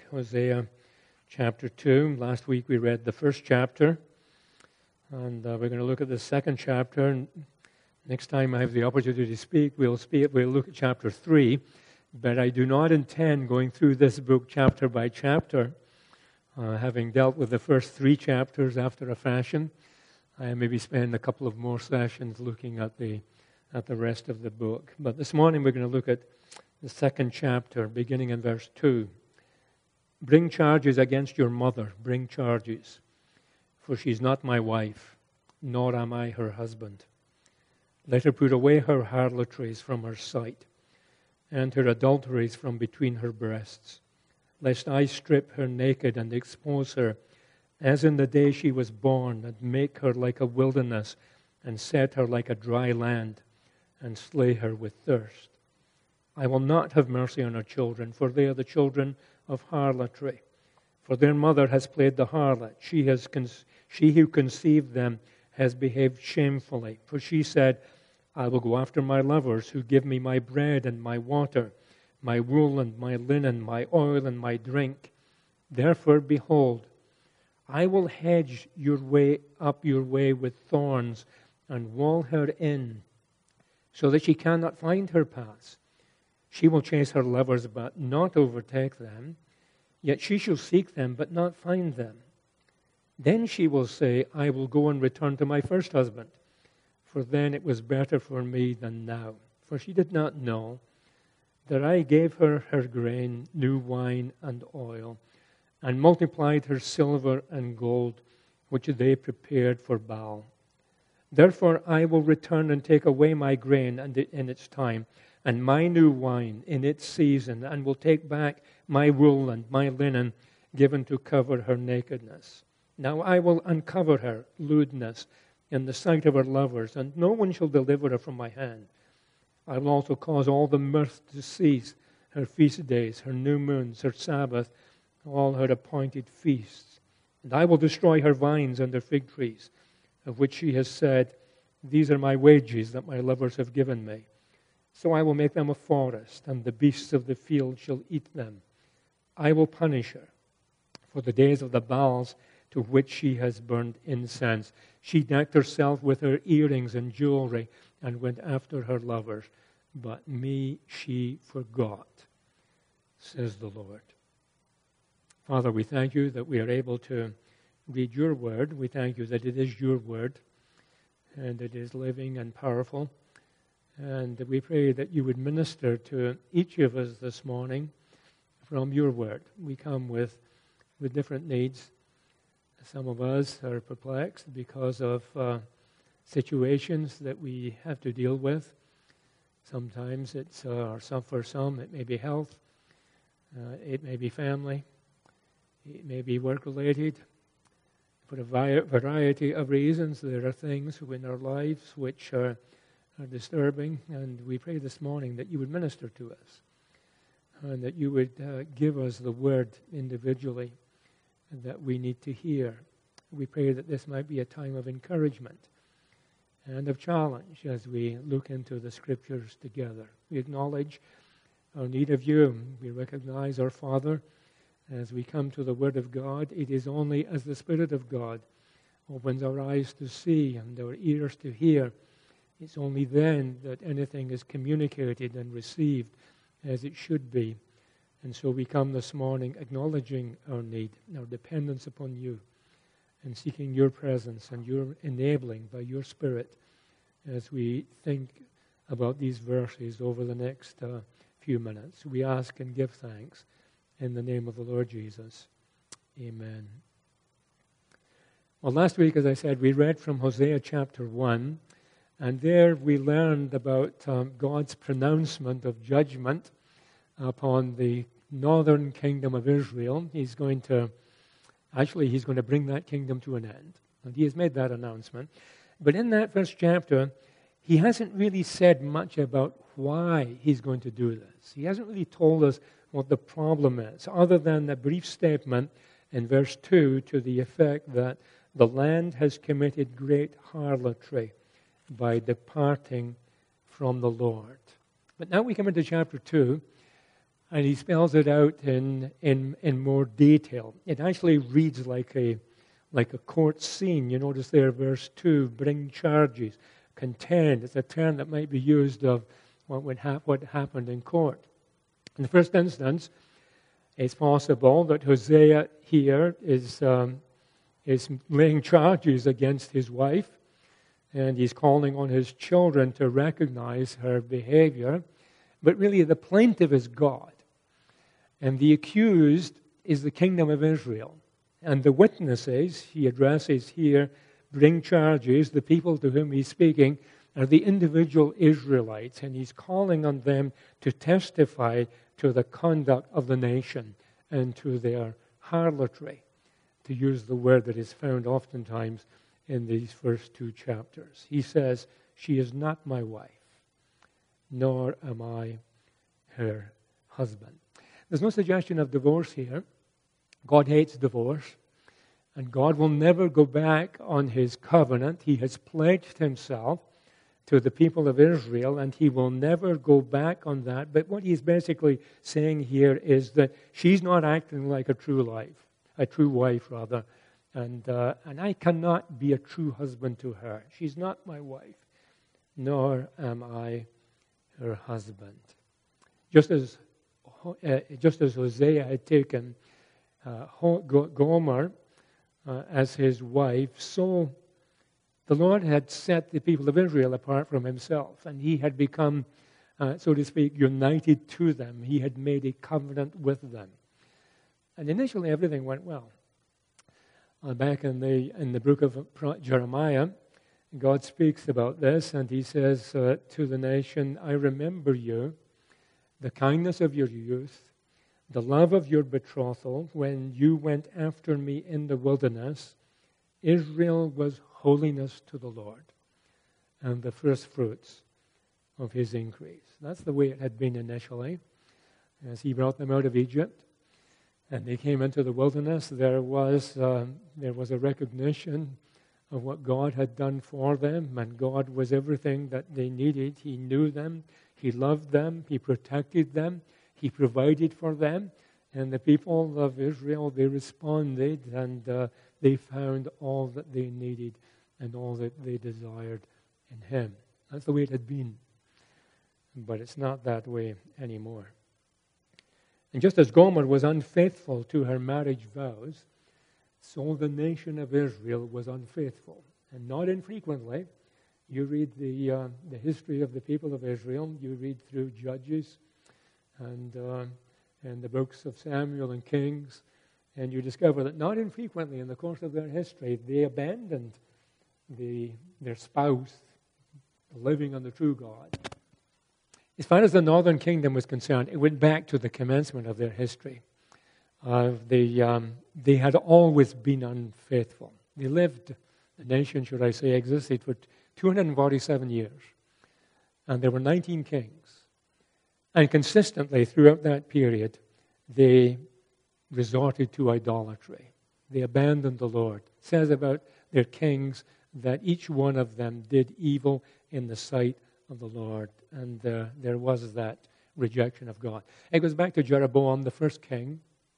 Hosea chapter 2. Last week we read the first chapter, and we're going to look at the second chapter. And next time I have the opportunity to speak, we'll look at chapter 3. But I do not intend going through this book chapter by chapter. Having dealt with the first 3 chapters after a fashion, I maybe spend a couple of more sessions looking at the rest of the book. But this morning we're going to look at the second chapter, beginning in verse 2. Bring charges against your mother, bring charges, for she's not my wife, nor am I her husband. Let her put away her harlotries from her sight, and her adulteries from between her breasts, lest I strip her naked and expose her, as in the day she was born, and make her like a wilderness, and set her like a dry land, and slay her with thirst. I will not have mercy on her children, for they are the children of harlotry. For their mother has played the harlot. She who conceived them has behaved shamefully. For she said, I will go after my lovers who give me my bread and my water, my wool and my linen, my oil and my drink. Therefore, behold, I will hedge your way with thorns and wall her in, so that she cannot find her paths. She will chase her lovers, but not overtake them. Yet she shall seek them, but not find them. Then she will say, I will go and return to my first husband, for then it was better for me than now. For she did not know that I gave her her grain, new wine and oil, and multiplied her silver and gold, which they prepared for Baal. Therefore I will return and take away my grain in its time, and my new wine in its season, and will take back my wool and my linen given to cover her nakedness. Now I will uncover her lewdness in the sight of her lovers, and no one shall deliver her from my hand. I will also cause all the mirth to cease, her feast days, her new moons, her Sabbath, all her appointed feasts. And I will destroy her vines and her fig trees, of which she has said, these are my wages that my lovers have given me. So I will make them a forest, and the beasts of the field shall eat them. I will punish her for the days of the Baals to which she has burned incense. She decked herself with her earrings and jewelry and went after her lovers. But me she forgot, says the Lord. Father, we thank you that we are able to read your word. We thank you that it is your word, and it is living and powerful. And we pray that you would minister to each of us this morning from your word. We come with different needs. Some of us are perplexed because of situations that we have to deal with. Sometimes it's, for some, it may be health. It may be family. It may be work-related. For a variety of reasons, there are things in our lives which are disturbing, and we pray this morning that you would minister to us and that you would give us the word individually that we need to hear. We pray that this might be a time of encouragement and of challenge as we look into the Scriptures together. We acknowledge our need of you. We recognize our Father as we come to the Word of God. It is only as the Spirit of God opens our eyes to see and our ears to hear. It's only then that anything is communicated and received as it should be. And so we come this morning acknowledging our need, our dependence upon you, and seeking your presence and your enabling by your Spirit as we think about these verses over the next few minutes. We ask and give thanks in the name of the Lord Jesus. Amen. Well, last week, as I said, we read from Hosea chapter 1, and there we learned about God's pronouncement of judgment upon the northern kingdom of Israel. He's going to bring that kingdom to an end. And he has made that announcement. But in that first chapter, he hasn't really said much about why he's going to do this. He hasn't really told us what the problem is, other than a brief statement in verse 2 to the effect that the land has committed great harlotry by departing from the Lord. But now we come into chapter 2, And he spells it out in more detail. It actually reads like a court scene. You notice there, verse 2, bring charges, contend. It's a term that might be used of what happened in court. In the first instance, it's possible that Hosea here is laying charges against his wife, and he's calling on his children to recognize her behavior. But really, the plaintiff is God, and the accused is the kingdom of Israel. And the witnesses he addresses here, bring charges, the people to whom he's speaking are the individual Israelites, and he's calling on them to testify to the conduct of the nation and to their harlotry, to use the word that is found oftentimes in these first two chapters. He says, she is not my wife, nor am I her husband. There's no suggestion of divorce here. God hates divorce, and God will never go back on his covenant. He has pledged himself to the people of Israel, and he will never go back on that. But what he's basically saying here is that she's not acting like a true wife, and I cannot be a true husband to her. She's not my wife, nor am I her husband. Just as Hosea had taken Gomer as his wife, so the Lord had set the people of Israel apart from himself, and he had become, so to speak, united to them. He had made a covenant with them. And initially everything went well. Back in the book of Jeremiah, God speaks about this, and he says to the nation, I remember you, the kindness of your youth, the love of your betrothal, when you went after me in the wilderness. Israel was holiness to the Lord, and the first fruits of his increase. That's the way it had been initially. As he brought them out of Egypt, and they came into the wilderness, there was a recognition of what God had done for them, and God was everything that they needed. He knew them, he loved them, he protected them, he provided for them, and the people of Israel, they responded, and they found all that they needed and all that they desired in him. That's the way it had been. But it's not that way anymore. And just as Gomer was unfaithful to her marriage vows, so the nation of Israel was unfaithful. And not infrequently, you read the history of the people of Israel, you read through Judges and the books of Samuel and Kings, and you discover that not infrequently in the course of their history, they abandoned their spouse, living on the true God. As far as the northern kingdom was concerned, it went back to the commencement of their history. They had always been unfaithful. They lived, the nation, should I say, existed for 247 years. And there were 19 kings. And consistently throughout that period, they resorted to idolatry. They abandoned the Lord. It says about their kings that each one of them did evil in the sight of the Lord. And there was that rejection of God. It goes back to Jeroboam, the first king.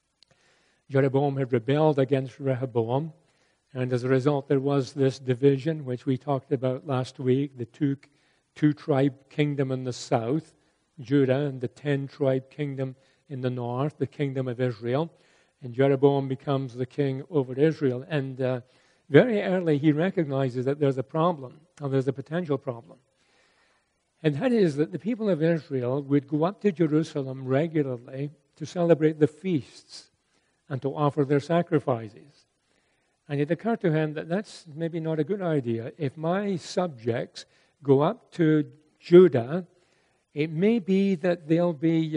Jeroboam had rebelled against Rehoboam, and as a result there was this division, which we talked about last week, the two-tribe kingdom in the south, Judah, and the 10-tribe kingdom in the north, the kingdom of Israel. And Jeroboam becomes the king over Israel. And very early he recognizes that there's a problem, or there's a potential problem. And that is that the people of Israel would go up to Jerusalem regularly to celebrate the feasts and to offer their sacrifices. And it occurred to him that that's maybe not a good idea. If my subjects go up to Judah, it may be that they'll be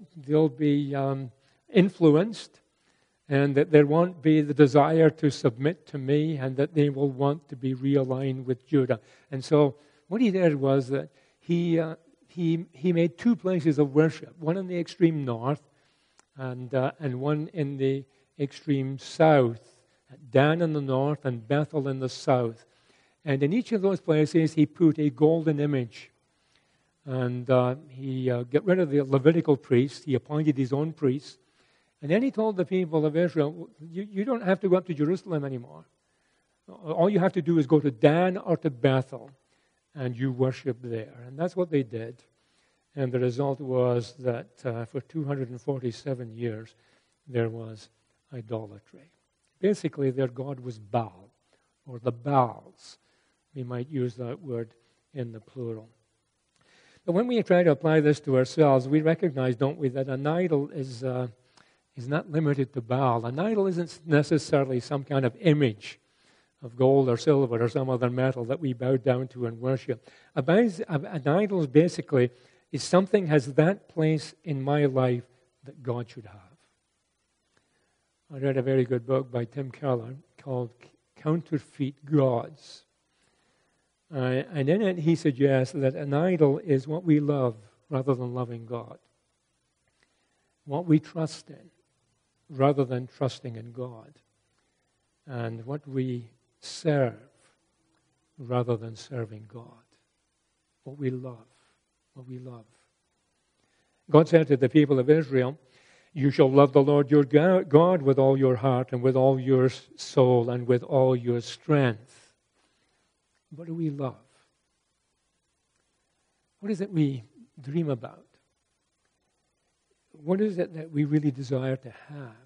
influenced, and that there won't be the desire to submit to me, and that they will want to be realigned with Judah. And so what he did was that he made two places of worship, one in the extreme north and one in the extreme south, Dan in the north and Bethel in the south. And in each of those places he put a golden image And he got rid of the Levitical priests. He appointed his own priests. And then he told the people of Israel, you don't have to go up to Jerusalem anymore. All you have to do is go to Dan or to Bethel, and you worship there. And that's what they did. And the result was that for 247 years, there was idolatry. Basically, their god was Baal, or the Baals. We might use that word in the plural. But when we try to apply this to ourselves, we recognize, don't we, that an idol is not limited to Baal. An idol isn't necessarily some kind of image of gold or silver or some other metal that we bow down to and worship. An idol basically is something has that place in my life that God should have. I read a very good book by Tim Keller called Counterfeit Gods. And in it he suggests that an idol is what we love rather than loving God. What we trust in rather than trusting in God. And what we serve rather than serving God. What we love. What we love. God said to the people of Israel, you shall love the Lord your God with all your heart and with all your soul and with all your strength. What do we love? What is it we dream about? What is it that we really desire to have?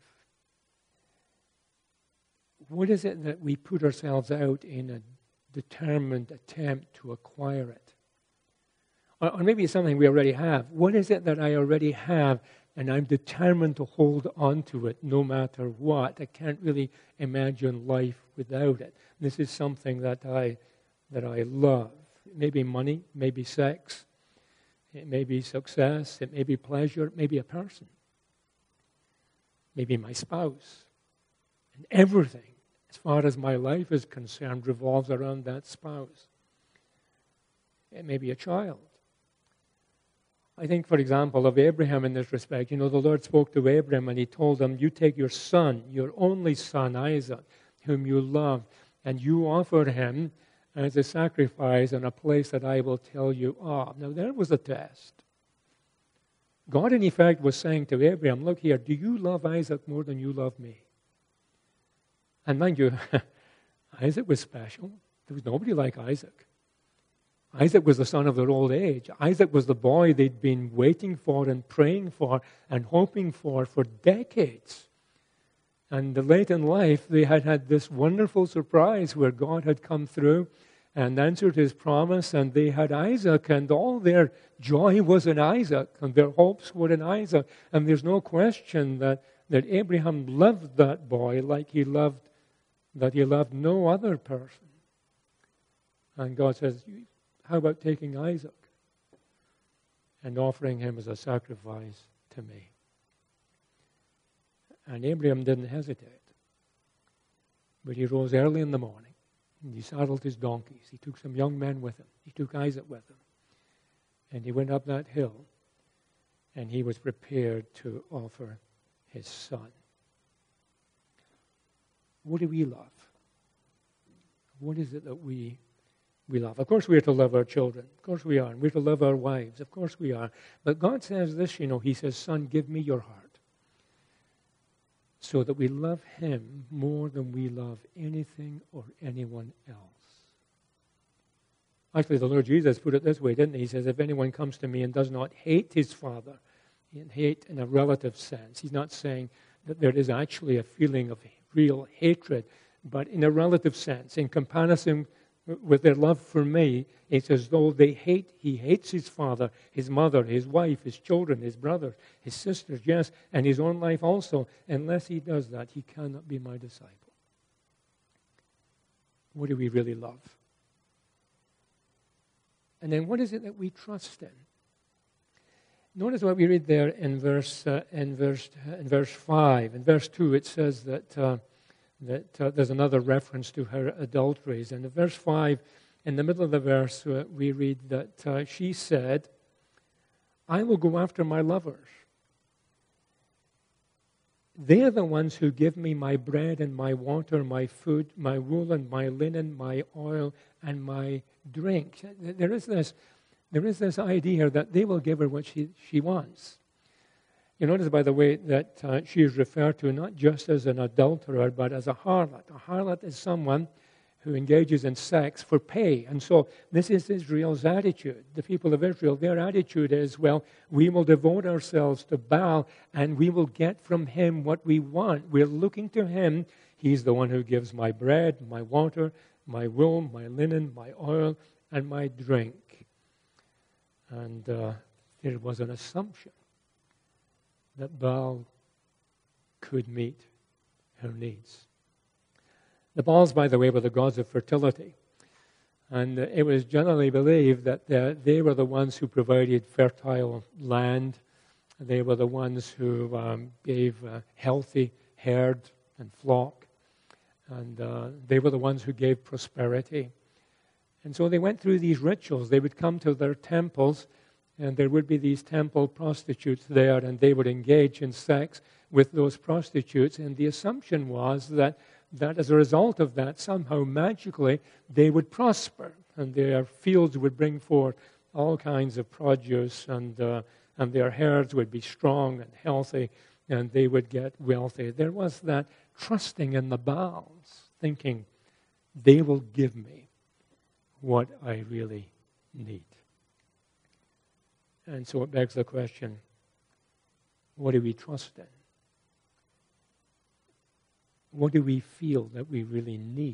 What is it that we put ourselves out in a determined attempt to acquire it? Or maybe it's something we already have. What is it that I already have and I'm determined to hold on to it no matter what? I can't really imagine life without it. This is something that I love. It may be money, it may be sex, it may be success, it may be pleasure, it may be a person, maybe my spouse. And everything, as far as my life is concerned, revolves around that spouse. It may be a child. I think, for example, of Abraham in this respect. You know, the Lord spoke to Abraham and he told him, you take your son, your only son, Isaac, whom you love, and you offer him as a sacrifice in a place that I will tell you of. Now, there was a test. God, in effect, was saying to Abraham, look here, do you love Isaac more than you love me? And mind you, Isaac was special. There was nobody like Isaac. Isaac was the son of their old age. Isaac was the boy they'd been waiting for and praying for and hoping for decades. And late in life, they had had this wonderful surprise where God had come through and answered his promise, and they had Isaac, and all their joy was in Isaac, and their hopes were in Isaac. And there's no question that Abraham loved that boy like he loved no other person. And God says, how about taking Isaac and offering him as a sacrifice to me? And Abraham didn't hesitate. But he rose early in the morning, and he saddled his donkeys. He took some young men with him. He took Isaac with him. And he went up that hill, and he was prepared to offer his son. What do we love? What is it that we love? Of course we are to love our children. Of course we are. And we're to love our wives. Of course we are. But God says this, he says, son, give me your heart. So that we love him more than we love anything or anyone else. Actually, the Lord Jesus put it this way, didn't he? He says, if anyone comes to me and does not hate his father, and hate in a relative sense, he's not saying that there is actually a feeling of real hatred, but in a relative sense, in comparison with their love for me, it's as though he hates his father, his mother, his wife, his children, his brothers, his sisters, yes, and his own life also. Unless he does that, he cannot be my disciple. What do we really love? And then what is it that we trust in? Notice what we read there in verse 5. In verse 2, it says that there's another reference to her adulteries. And in verse 5, in the middle of the verse, we read that she said, I will go after my lovers. They are the ones who give me my bread and my water, my food, my wool and my linen, my oil and my drink. There is this There is this idea that they will give her what she wants. You notice, by the way, that she is referred to not just as an adulterer, but as a harlot. A harlot is someone who engages in sex for pay. And so this is Israel's attitude. The people of Israel, their attitude is, well, we will devote ourselves to Baal and we will get from him what we want. We're looking to him. He's the one who gives my bread, my water, my wool, my linen, my oil, and my drink. And there was an assumption that Baal could meet her needs. The Baals, by the way, were the gods of fertility. And it was generally believed that they were the ones who provided fertile land. They were the ones who gave a healthy herd and flock. And they were the ones who gave prosperity. And so they went through these rituals. They would come to their temples, and there would be these temple prostitutes there, and they would engage in sex with those prostitutes. And the assumption was that as a result of that, somehow magically, they would prosper, and their fields would bring forth all kinds of produce, and their herds would be strong and healthy, and they would get wealthy. There was that trusting in the Baals, thinking, they will give me what I really need. And so it begs the question, what do we trust in? What do we feel that we really need?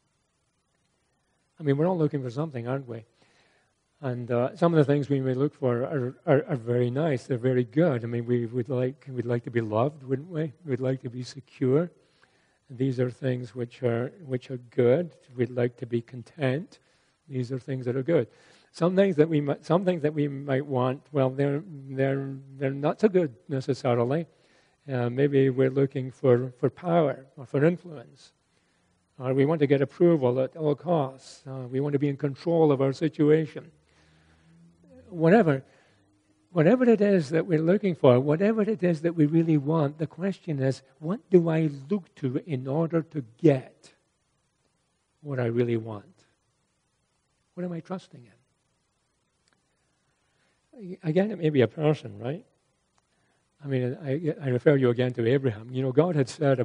I mean, we're all looking for something, aren't we? And some of the things we may look for are very nice. They're very good. I mean, we'd like to be loved, wouldn't we? We'd like to be secure. These are things which are good. We'd like to be content. These are things that are good. Some things that we might want, well, they're not so good necessarily. Maybe we're looking for power or for influence. Or we want to get approval at all costs. We want to be in control of our situation. Whatever it is that we're looking for, whatever it is that we really want, the question is, what do I look to in order to get what I really want? What am I trusting in? Again, it may be a person, right? I mean, I refer you again to Abraham. You know, God had said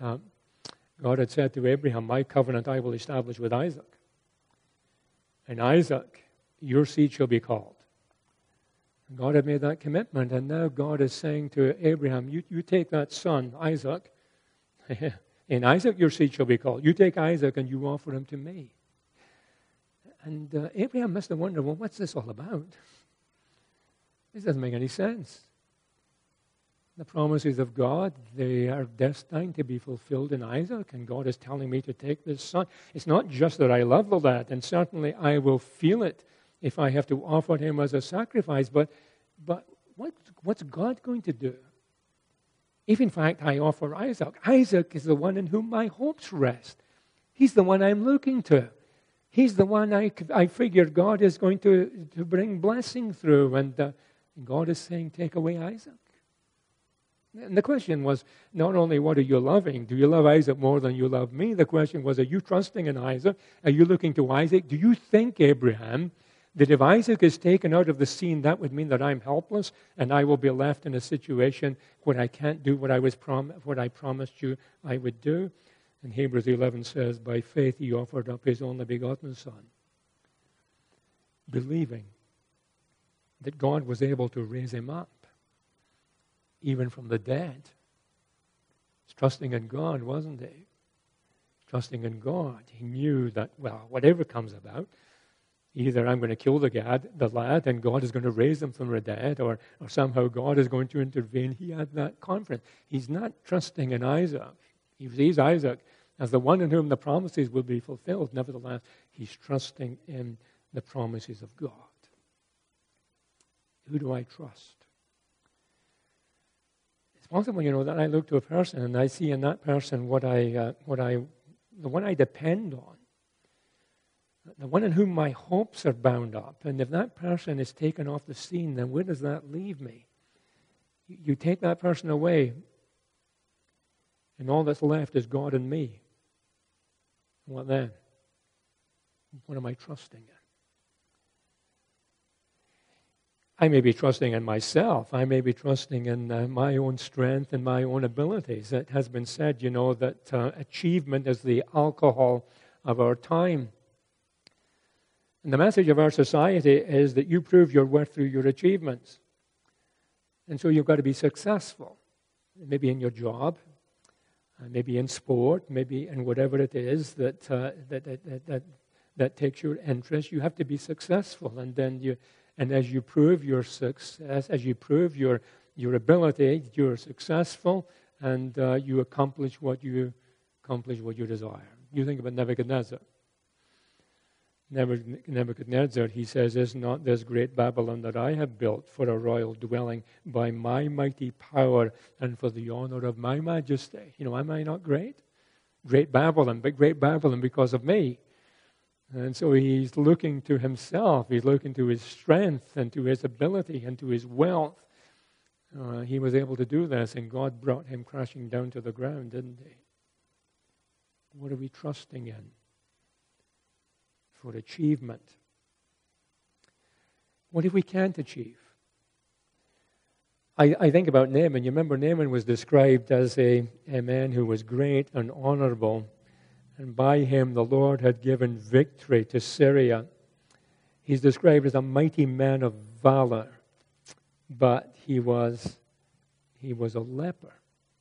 to Abraham, my covenant I will establish with Isaac. And Isaac, your seed shall be called. And God had made that commitment, and now God is saying to Abraham, you take that son, Isaac, and Isaac your seed shall be called. You take Isaac and you offer him to me. And Abraham must have wondered, well, what's this all about? This doesn't make any sense. The promises of God, they are destined to be fulfilled in Isaac, and God is telling me to take this son. It's not just that I love the lad, and certainly I will feel it if I have to offer him as a sacrifice, but what's God going to do? If in fact I offer Isaac, Isaac is the one in whom my hopes rest. He's the one I'm looking to. He's the one I figure God is going to bring blessing through, and God is saying, take away Isaac. And the question was not only what are you loving? Do you love Isaac more than you love me? The question was, are you trusting in Isaac? Are you looking to Isaac? Do you think, Abraham, that if Isaac is taken out of the scene, that would mean that I'm helpless and I will be left in a situation where I can't do what I promised you I would do? And Hebrews 11 says, by faith he offered up his only begotten son, believing that God was able to raise him up, even from the dead. He's trusting in God, wasn't he? Trusting in God. He knew that, well, whatever comes about, either I'm going to kill the lad, and God is going to raise him from the dead, or somehow God is going to intervene. He had that confidence. He's not trusting in Isaac. He sees Isaac as the one in whom the promises will be fulfilled. Nevertheless, he's trusting in the promises of God. Who do I trust? It's possible, that I look to a person and I see in that person the one I depend on, the one in whom my hopes are bound up. And if that person is taken off the scene, then where does that leave me? You take that person away, and all that's left is God and me. What then? What am I trusting in? I may be trusting in myself. I may be trusting in my own strength and my own abilities. It has been said, that achievement is the alcohol of our time. And the message of our society is that you prove your worth through your achievements. And so you've got to be successful, maybe in your job, maybe in sport, maybe in whatever it is that takes your interest. You have to be successful, and as you prove your success, as you prove your ability, you're successful, and you accomplish what you desire. You think about Nebuchadnezzar. Nebuchadnezzar, he says, "Is not this great Babylon that I have built for a royal dwelling by my mighty power and for the honor of my majesty?" Am I not great? Great Babylon, but great Babylon because of me. And so he's looking to himself. He's looking to his strength and to his ability and to his wealth. He was able to do this, and God brought him crashing down to the ground, didn't he? What are we trusting in for achievement? What if we can't achieve? I think about Naaman. You remember Naaman was described as a man who was great and honorable, and by him the Lord had given victory to Syria. He's described as a mighty man of valor, but he was a leper.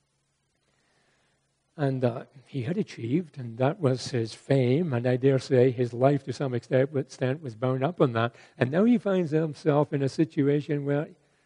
And he had achieved, and that was his fame, and I dare say his life to some extent was bound up on that. And now he finds himself in a situation where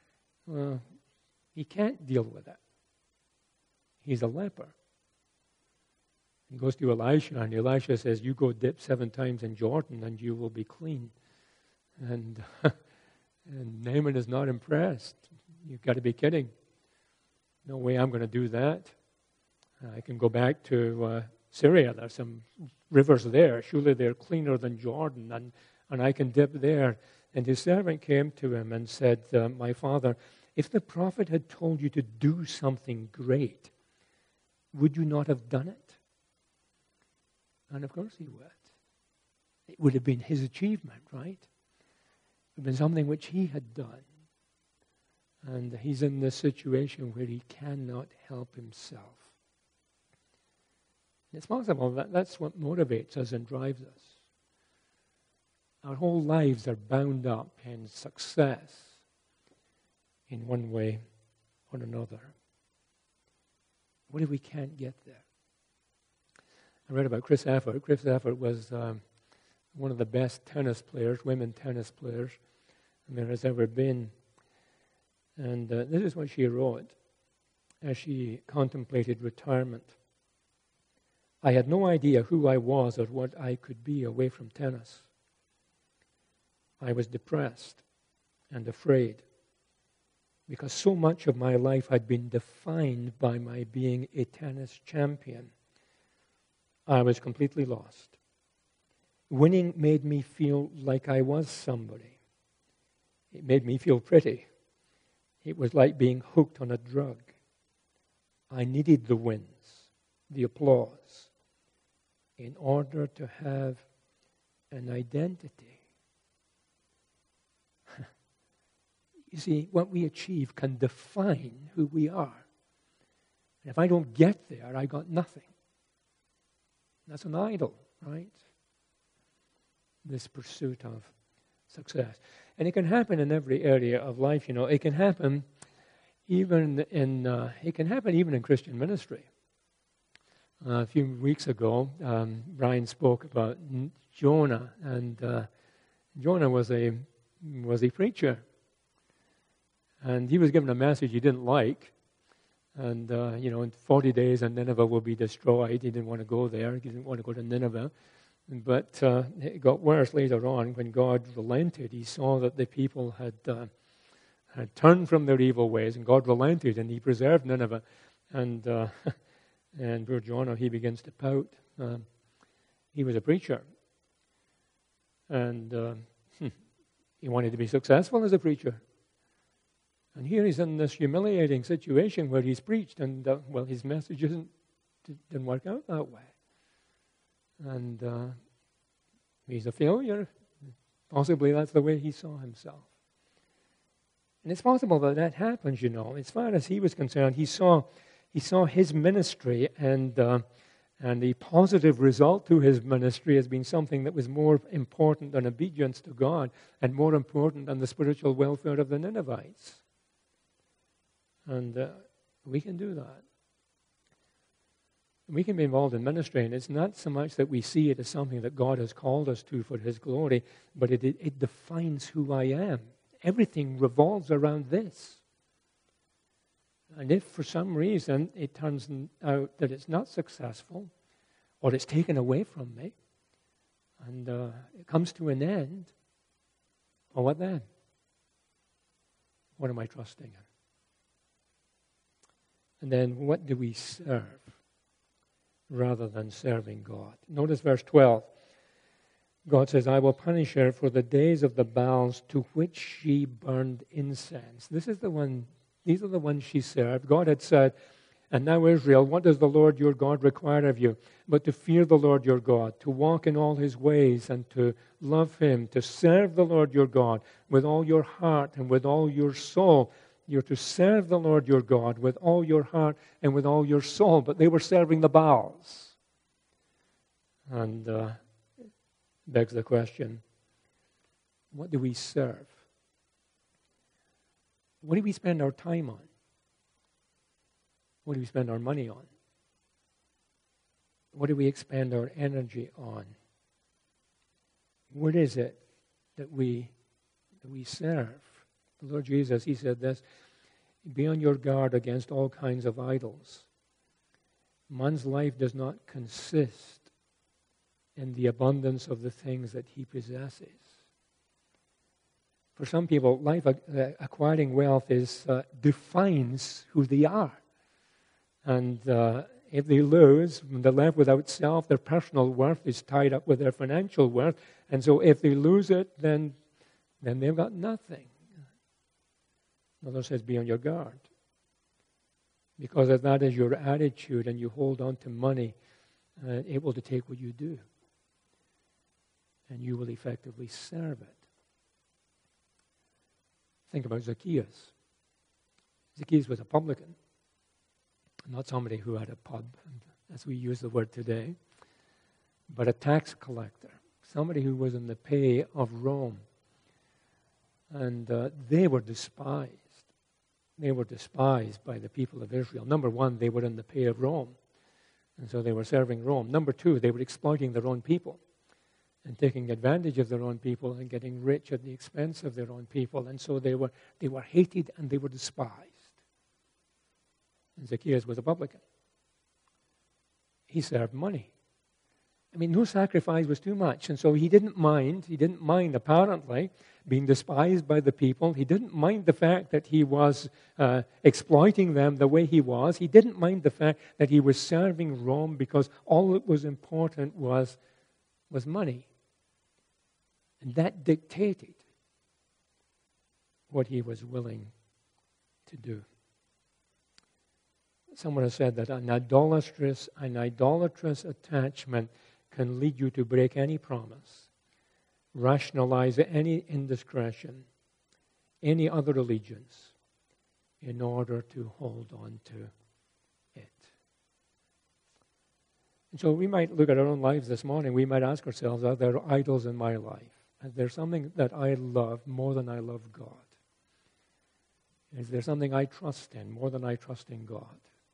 he can't deal with it. He's a leper. He goes to Elisha, and Elisha says, "You go dip 7 times in Jordan, and you will be clean." And Naaman is not impressed. You've got to be kidding. No way I'm going to do that. I can go back to Syria. There's some rivers there. Surely they're cleaner than Jordan, and I can dip there. And his servant came to him and said, "My father, if the prophet had told you to do something great, would you not have done it?" And of course he would. It would have been his achievement, right? It would have been something which he had done. And he's in this situation where he cannot help himself. It's possible that that's what motivates us and drives us. Our whole lives are bound up in success in one way or another. What if we can't get there? I read about Chris Efford. Chris Efford was one of the best tennis players, women tennis players, there has ever been. And this is what she wrote as she contemplated retirement. "I had no idea who I was or what I could be away from tennis. I was depressed and afraid because so much of my life had been defined by my being a tennis champion. I was completely lost. Winning made me feel like I was somebody. It made me feel pretty. It was like being hooked on a drug. I needed the wins, the applause, in order to have an identity." You see, what we achieve can define who we are. And if I don't get there, I got nothing. That's an idol, right? This pursuit of success. And it can happen in every area of life, It can happen even in Christian ministry. A few weeks ago, Brian spoke about Jonah, and Jonah was a preacher, and he was given a message he didn't like, and in 40 days and Nineveh will be destroyed. He didn't want to go there. He didn't want to go to Nineveh, but it got worse later on when God relented. He saw that the people had turned from their evil ways, and God relented, and He preserved Nineveh, and poor Jonah, he begins to pout. He was a preacher, and he wanted to be successful as a preacher. And here he's in this humiliating situation where he's preached, and his message didn't work out that way. And he's a failure. Possibly that's the way he saw himself. And it's possible that that happens, you know. As far as he was concerned, he saw his ministry and the positive result to his ministry as being something that was more important than obedience to God and more important than the spiritual welfare of the Ninevites. And we can do that. We can be involved in ministry, and it's not so much that we see it as something that God has called us to for His glory, but it defines who I am. Everything revolves around this. And if for some reason it turns out that it's not successful, or it's taken away from me, and it comes to an end, well, what then? What am I trusting in? And then what do we serve rather than serving God? Notice verse 12. God says, I will punish her for the days of the Baals to which she burned incense. These are the ones she served. God had said, and now Israel, what does the Lord your God require of you? But to fear the Lord your God, to walk in all His ways and to love Him, to serve the Lord your God with all your heart and with all your soul. You're to serve the Lord your God with all your heart and with all your soul. But they were serving the Baals. And begs the question, what do we serve? What do we spend our time on? What do we spend our money on? What do we expend our energy on? What is it that we serve? The Lord Jesus, He said this, be on your guard against all kinds of idols. Man's life does not consist in the abundance of the things that he possesses. For some people, life acquiring wealth defines who they are. And if they lose, when they're left without self, their personal worth is tied up with their financial worth. And so if they lose it, then they've got nothing. The Lord says, be on your guard. Because if that is your attitude and you hold on to money, able to take what you do, and you will effectively serve it. Think about Zacchaeus. Zacchaeus was a publican, not somebody who had a pub, as we use the word today, but a tax collector, somebody who was in the pay of Rome. And they were despised. They were despised by the people of Israel. Number one, they were in the pay of Rome, and so they were serving Rome. Number two, they were exploiting their own people and taking advantage of their own people and getting rich at the expense of their own people. And so they were hated and they were despised. And Zacchaeus was a publican. He served money. I mean, no sacrifice was too much. And so he didn't mind apparently being despised by the people. He didn't mind the fact that he was exploiting them the way he was. He didn't mind the fact that he was serving Rome because all that was important was money. And that dictated what he was willing to do. Someone has said that an idolatrous attachment can lead you to break any promise, rationalize any indiscretion, any other allegiance, in order to hold on to it. And so we might look at our own lives this morning. We might ask ourselves, are there idols in my life? Is there something that I love more than I love God? Is there something I trust in more than I trust in God?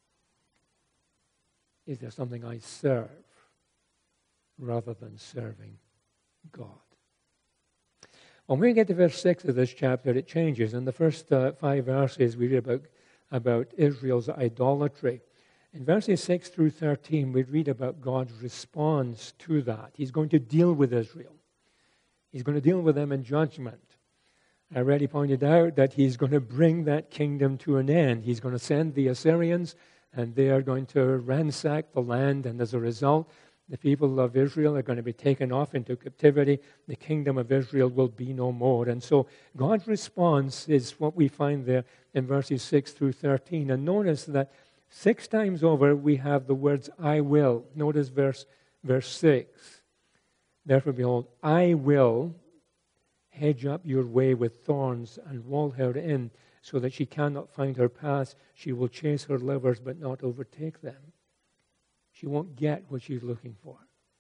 Is there something I serve rather than serving God? When we get to verse 6 of this chapter, it changes. In the first 5 verses, we read about Israel's idolatry. In verses 6 through 13, we read about God's response to that. He's going to deal with Israel. He's going to deal with them in judgment. I already pointed out that He's going to bring that kingdom to an end. He's going to send the Assyrians, and they are going to ransack the land, and as a result, the people of Israel are going to be taken off into captivity. The kingdom of Israel will be no more. And so God's response is what we find there in verses 6 through 13. And notice that 6 times over we have the words, I will. Notice verse 6. Therefore, behold, I will hedge up your way with thorns and wall her in, so that she cannot find her path. She will chase her lovers but not overtake them. She won't get what she's looking for.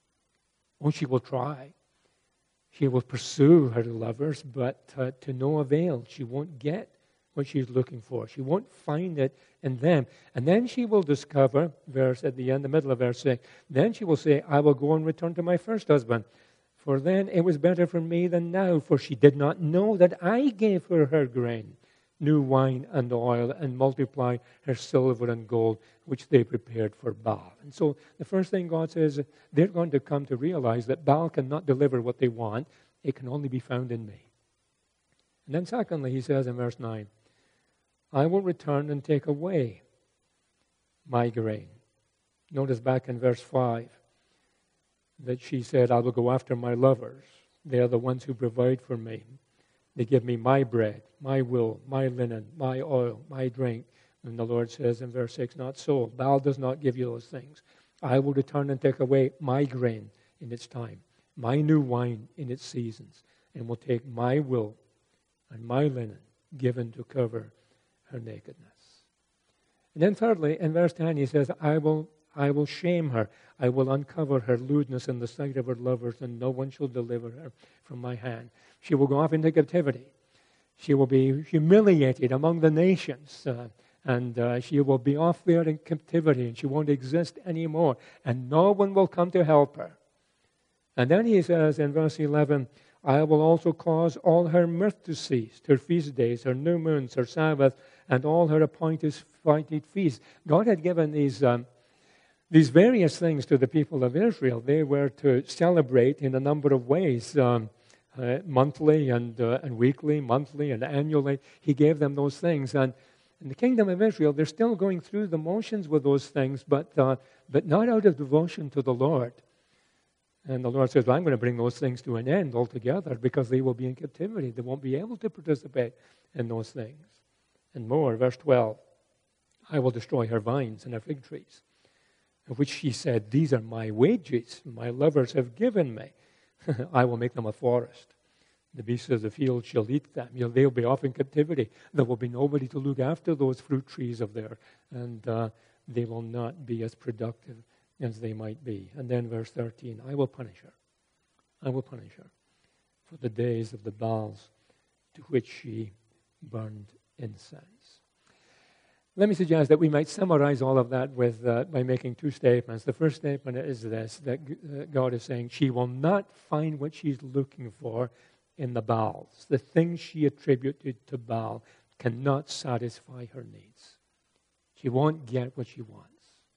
Oh, she will try. She will pursue her lovers, but to no avail. She won't get what she's looking for. She won't find it in them. And then she will discover, at the end, the middle of verse 6, then she will say, I will go and return to my first husband. For then it was better for me than now, for she did not know that I gave her her grain, new wine and oil, and multiplied her silver and gold, which they prepared for Baal. And so the first thing God says, they're going to come to realize that Baal cannot deliver what they want. It can only be found in me. And then secondly, he says in verse 9, I will return and take away my grain. Notice back in verse 5 that she said, I will go after my lovers. They are the ones who provide for me. They give me my bread, my wool, my linen, my oil, my drink. And the Lord says in verse 6, not so. Baal does not give you those things. I will return and take away my grain in its time, my new wine in its seasons, and will take my wool and my linen given to cover her nakedness. And then thirdly, in verse 10, he says, I will shame her. I will uncover her lewdness in the sight of her lovers, and no one shall deliver her from my hand. She will go off into captivity. She will be humiliated among the nations, and she will be off there in captivity, and she won't exist anymore, and no one will come to help her. And then he says in verse 11, I will also cause all her mirth to cease, her feast days, her new moons, her Sabbath, and all her appointed feasts. God had given these various things to the people of Israel. They were to celebrate in a number of ways, monthly and weekly, monthly and annually. He gave them those things. And in the kingdom of Israel, they're still going through the motions with those things, but not out of devotion to the Lord. And the Lord says, well, I'm going to bring those things to an end altogether because they will be in captivity. They won't be able to participate in those things. And more, verse 12, I will destroy her vines and her fig trees, of which she said, these are my wages, my lovers have given me. I will make them a forest. The beasts of the field shall eat them. They'll be off in captivity. There will be nobody to look after those fruit trees of theirs, and they will not be as productive as they might be. And then verse 13, I will punish her. I will punish her for the days of the Baals to which she burned incense. Let me suggest that we might summarize all of that by making two statements. The first statement is this, that God is saying she will not find what she's looking for in the Baals. The things she attributed to Baal cannot satisfy her needs. She won't get what she wants.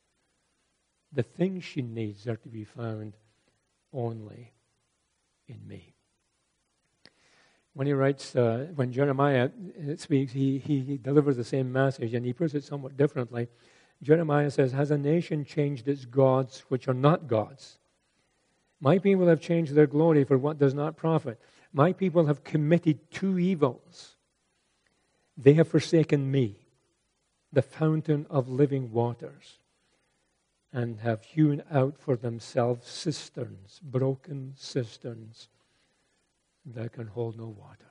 The things she needs are to be found only in me. When he writes, when Jeremiah speaks, he delivers the same message, and he puts it somewhat differently. Jeremiah says, has a nation changed its gods which are not gods? My people have changed their glory for what does not profit. My people have committed two evils. They have forsaken me, the fountain of living waters, and have hewn out for themselves cisterns, broken cisterns, that can hold no water.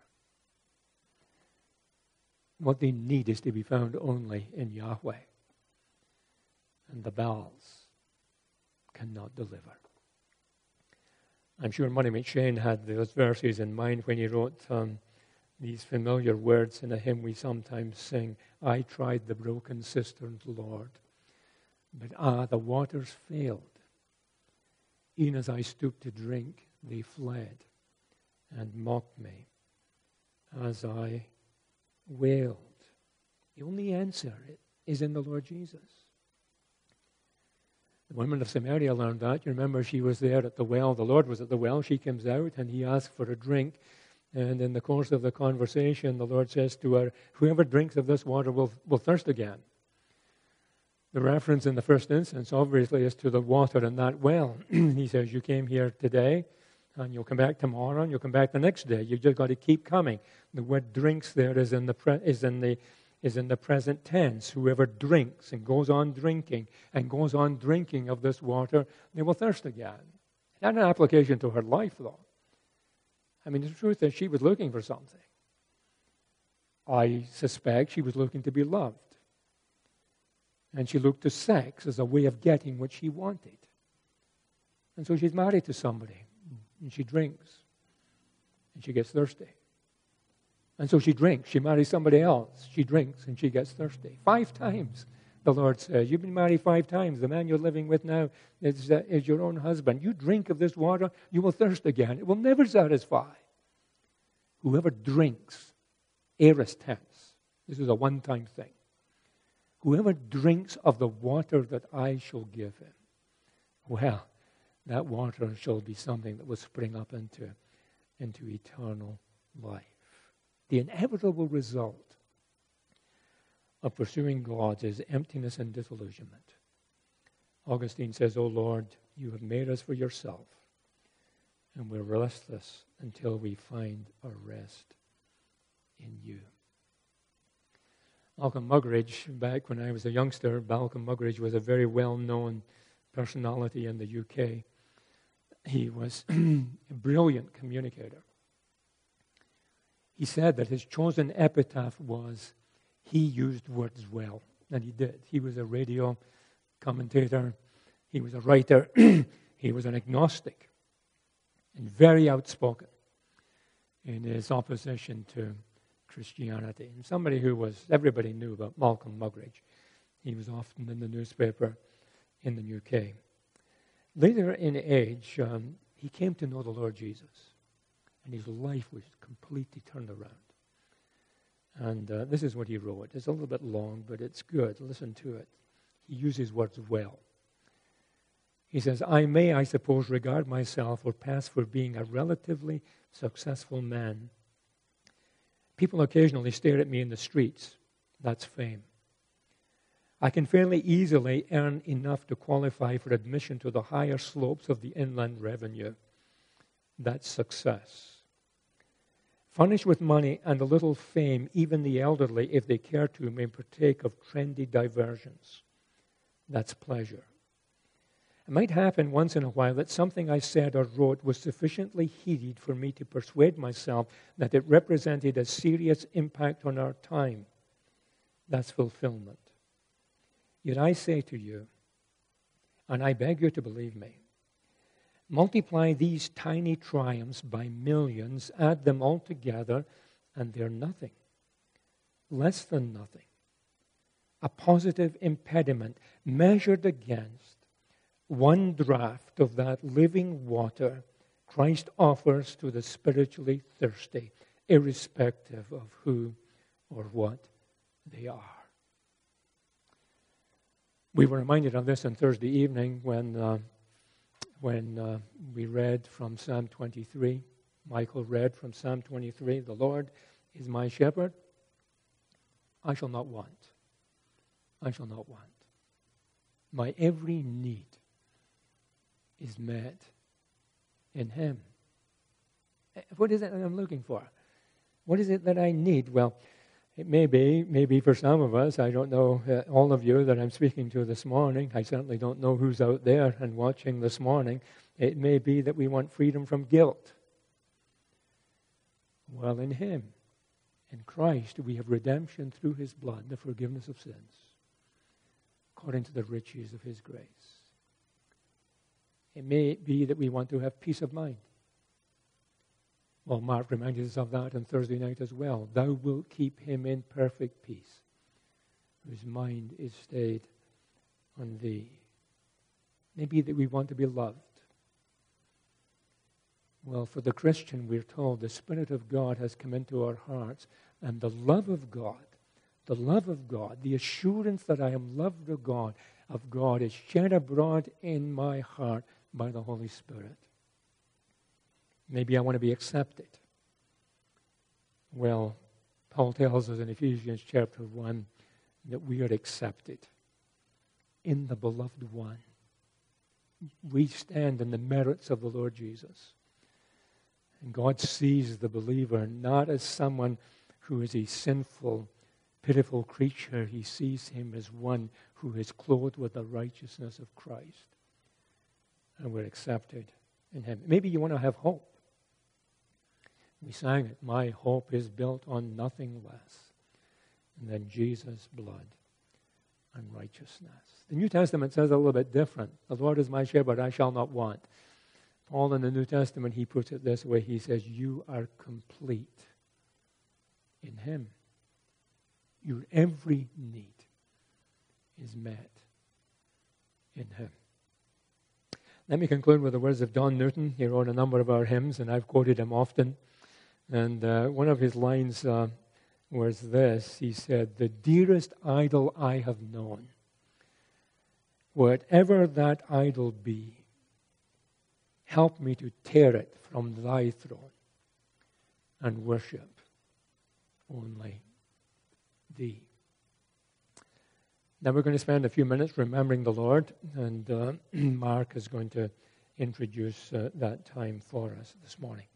What they need is to be found only in Yahweh. And the Baals cannot deliver. I'm sure Money McShane had those verses in mind when he wrote these familiar words in a hymn we sometimes sing. I tried the broken cisterns, Lord, but the waters failed. Even as I stooped to drink, they fled and mocked me as I wailed. The only answer is in the Lord Jesus. The woman of Samaria learned that. You remember she was there at the well. The Lord was at the well. She comes out and he asks for a drink. And in the course of the conversation, the Lord says to her, whoever drinks of this water will thirst again. The reference in the first instance, obviously, is to the water in that well. He says, you came here today, and you'll come back tomorrow, and you'll come back the next day. You've just got to keep coming. The word drinks there is in the present tense. Whoever drinks and goes on drinking of this water, they will thirst again. Not an application to her life, though. I mean, the truth is she was looking for something. I suspect she was looking to be loved. And she looked to sex as a way of getting what she wanted. And so she's married to somebody, and she drinks, and she gets thirsty. And so she drinks, she marries somebody else, she drinks, and she gets thirsty. 5 times, the Lord says. You've been married 5 times. The man you're living with now is your own husband. You drink of this water, you will thirst again. It will never satisfy. Whoever drinks, aorist tense, this is a one-time thing. Whoever drinks of the water that I shall give him, well, that water shall be something that will spring up into eternal life. The inevitable result of pursuing God is emptiness and disillusionment. Augustine says, "O Lord, you have made us for yourself, and we're restless until we find our rest in you." Malcolm Muggeridge, back when I was a youngster, Malcolm Muggeridge was a very well-known personality in the UK. He was a brilliant communicator. He said that his chosen epitaph was, "He used words well." And he did. He was a radio commentator. He was a writer. He was an agnostic and very outspoken in his opposition to Christianity. And somebody everybody knew about Malcolm Muggeridge. He was often in the newspaper in the UK. Later in age, he came to know the Lord Jesus. And his life was completely turned around. And this is what he wrote. It's a little bit long, but it's good. Listen to it. He uses words well. He says, I may, I suppose, regard myself or pass for being a relatively successful man. People occasionally stare at me in the streets. That's fame. I can fairly easily earn enough to qualify for admission to the higher slopes of the inland revenue. That's success. Furnished with money and a little fame, even the elderly, if they care to, may partake of trendy diversions. That's pleasure. It might happen once in a while that something I said or wrote was sufficiently heated for me to persuade myself that it represented a serious impact on our time. That's fulfillment. Yet I say to you, and I beg you to believe me, multiply these tiny triumphs by millions, add them all together, and they're nothing. Less than nothing. A positive impediment measured against one draught of that living water Christ offers to the spiritually thirsty, irrespective of who or what they are. We were reminded of this on Thursday evening when we read from Psalm 23. Michael read from Psalm 23, "The Lord is my shepherd. I shall not want. I shall not want. My every need is met in Him." What is it that I'm looking for? What is it that I need? Well, it may be for some of us. I don't know all of you that I'm speaking to this morning. I certainly don't know who's out there and watching this morning. It may be that we want freedom from guilt. Well, in Him, in Christ, we have redemption through His blood, the forgiveness of sins, according to the riches of His grace. It may be that we want to have peace of mind. Well, Mark reminded us of that on Thursday night as well. Thou wilt keep him in perfect peace, whose mind is stayed on Thee. Maybe that we want to be loved. Well, for the Christian, we're told the Spirit of God has come into our hearts, and the love of God, the assurance that I am loved of God is shed abroad in my heart by the Holy Spirit. Maybe I want to be accepted. Well, Paul tells us in Ephesians chapter 1 that we are accepted in the beloved one. We stand in the merits of the Lord Jesus. And God sees the believer not as someone who is a sinful, pitiful creature. He sees him as one who is clothed with the righteousness of Christ. And we're accepted in Him. Maybe you want to have hope. We sang it, my hope is built on nothing less than Jesus' blood and righteousness. The New Testament says a little bit different. The Lord is my shepherd, I shall not want. Paul in the New Testament, he puts it this way. He says, you are complete in Him. Your every need is met in Him. Let me conclude with the words of Don Newton. He wrote a number of our hymns, and I've quoted him often. And one of his lines was this. He said, the dearest idol I have known, whatever that idol be, help me to tear it from thy throne and worship only thee. Now we're going to spend a few minutes remembering the Lord, and Mark is going to introduce that time for us this morning.